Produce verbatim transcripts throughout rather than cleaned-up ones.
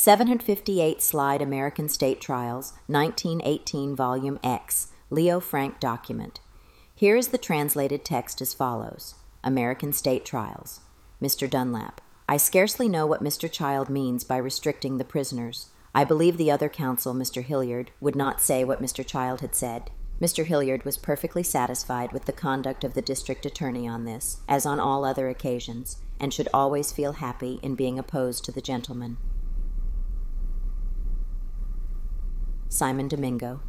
seven fifty-eight Slide American State Trials, nineteen eighteen Volume X, Leo Frank document. Here is the translated text as follows. American State Trials. Mister Dunlap, I scarcely know what Mister Child means by restricting the prisoners. I believe the other counsel, Mister Hilliard, would not say what Mister Child had said. Mister Hilliard was perfectly satisfied with the conduct of the district attorney on this, as on all other occasions, and should always feel happy in being opposed to the gentleman. Simon Domingo.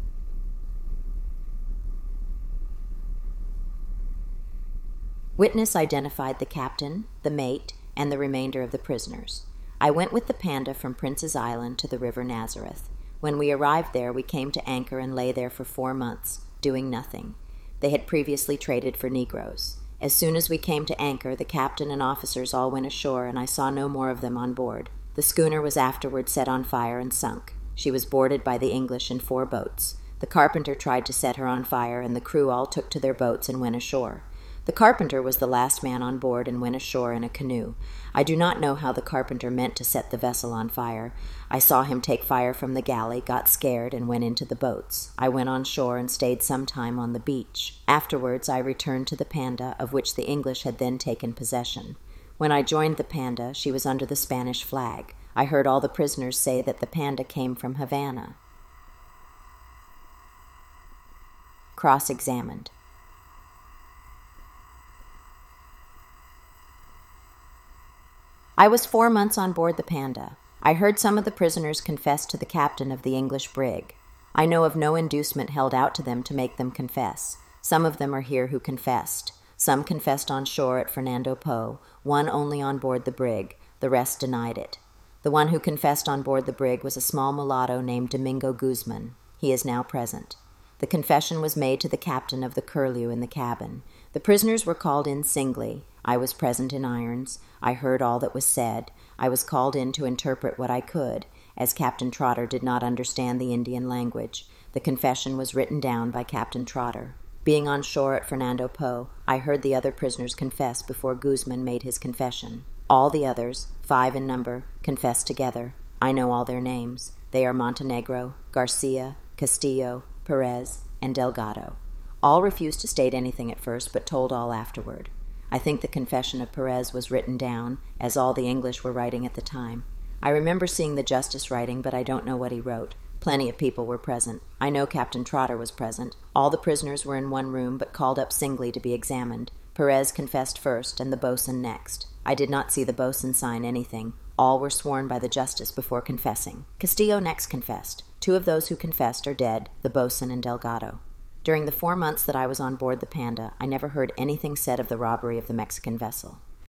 Witness identified the captain, the mate, and the remainder of the prisoners. I went with the Panda from Prince's Island to the River Nazareth. When we arrived there, we came to anchor and lay there for four months, doing nothing. They had previously traded for Negroes. As soon as we came to anchor, the captain and officers all went ashore, and I saw no more of them on board. The schooner was afterward set on fire and sunk. She was boarded by the English in four boats. The carpenter tried to set her on fire, and the crew all took to their boats and went ashore. The carpenter was the last man on board and went ashore in a canoe. I do not know how the carpenter meant to set the vessel on fire. I saw him take fire from the galley, got scared, and went into the boats. I went on shore and stayed some time on the beach. Afterwards, I returned to the Panda, of which the English had then taken possession. When I joined the Panda, she was under the Spanish flag. I heard all the prisoners say that the Panda came from Havana. Cross-examined. I was four months on board the Panda. I heard some of the prisoners confess to the captain of the English brig. I know of no inducement held out to them to make them confess. Some of them are here who confessed. Some confessed on shore at Fernando Po, one only on board the brig. The rest denied it. The one who confessed on board the brig was a small mulatto named Domingo Guzman. He is now present. The confession was made to the captain of the Curlew in the cabin. The prisoners were called in singly. I was present in irons. I heard all that was said. I was called in to interpret what I could, as Captain Trotter did not understand the Indian language. The confession was written down by Captain Trotter. Being on shore at Fernando Po, I heard the other prisoners confess before Guzman made his confession. All the others, five in number, confessed together. I know all their names. They are Montenegro, Garcia, Castillo, Perez, and Delgado. All refused to state anything at first, but told all afterward. I think the confession of Perez was written down, as all the English were writing at the time. I remember seeing the justice writing, but I don't know what he wrote. Plenty of people were present. I know Captain Trotter was present. All the prisoners were in one room, but called up singly to be examined. Perez confessed first, and the boatswain next. I did not see the boatswain sign anything. All were sworn by the justice before confessing. Castillo next confessed. Two of those who confessed are dead, the boatswain and Delgado. During the four months that I was on board the Panda, I never heard anything said of the robbery of the Mexican vessel.